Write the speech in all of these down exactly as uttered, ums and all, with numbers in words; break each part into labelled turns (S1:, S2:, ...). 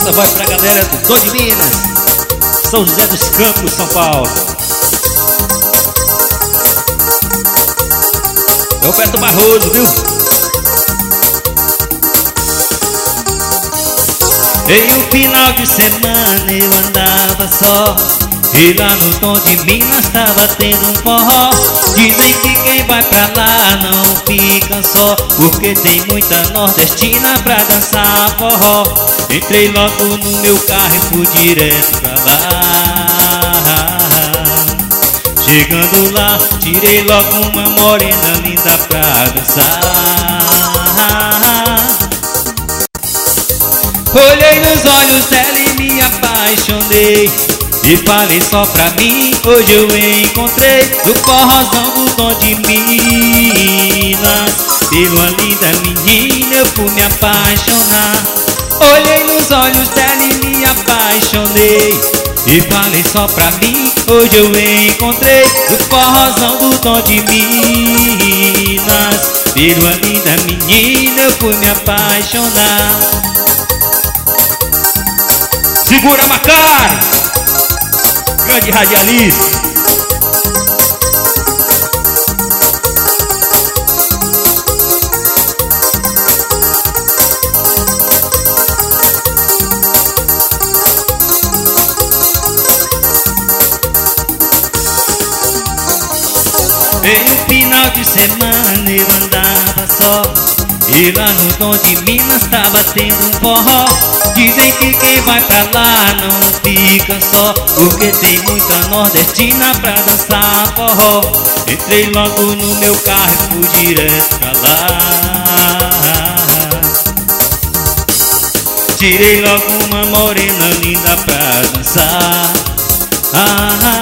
S1: Essa vai pra galera do Dom de Minas, São José dos Campos, São Paulo. É o Beto Barroso, viu?
S2: Em um final de semana eu andava só, e lá no Dom de Minas tava tendo um forró. Dizem que quem vai pra lá não fica só, porque tem muita nordestina pra dançar forró. Entrei logo no meu carro e fui direto pra lá. Chegando lá, tirei logo uma morena linda pra dançar. Olhei nos olhos dela e me apaixonei, e falei só pra mim, hoje eu encontrei no forrozão do Dom de Minas. Pela linda menina eu fui me apaixonar. Olhei nos olhos dela e me apaixonei, e falei só pra mim, hoje eu encontrei no forrozão do Dom de Minas. Pela linda menina eu fui me apaixonar.
S1: Segura, Macari! Grande radialista.
S2: Em um final de semana eu andava só, e lá no Dom de Minas tava tendo um forró. Dizem que quem vai pra lá não fica só, porque tem muita nordestina pra dançar forró. Entrei logo no meu carro e fui direto pra lá. Tirei logo uma morena linda pra dançar. Ah,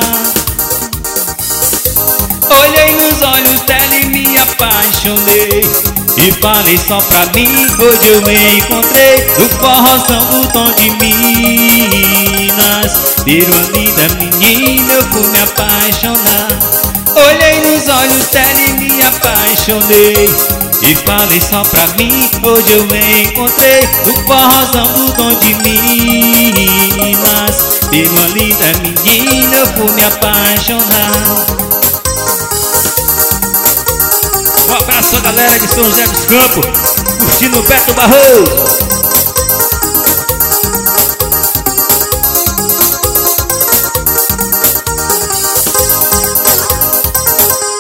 S2: olhei nos olhos dela e me apaixonei, e falei só pra mim, hoje eu encontrei no forrozão do Dom de Minas. Pela linda menina eu fui me apaixonar. Olhei nos olhos dela e me apaixonei, e falei só pra mim, hoje eu encontrei no forrozão do Dom de Minas. Pela linda menina eu fui me apaixonar.
S1: Um abraço a galera de São José dos Campos, curtindo o Beto Barroso.